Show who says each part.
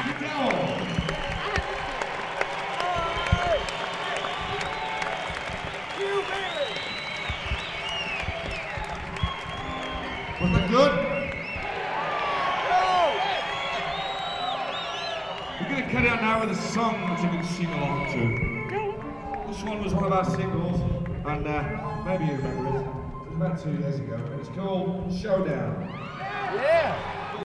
Speaker 1: McDowell. Was that good? We're going to carry on now with a song which you can sing along to. This one was one of our singles, and maybe you remember it. It was about 2 years ago, and it's called Showdown.
Speaker 2: Yeah!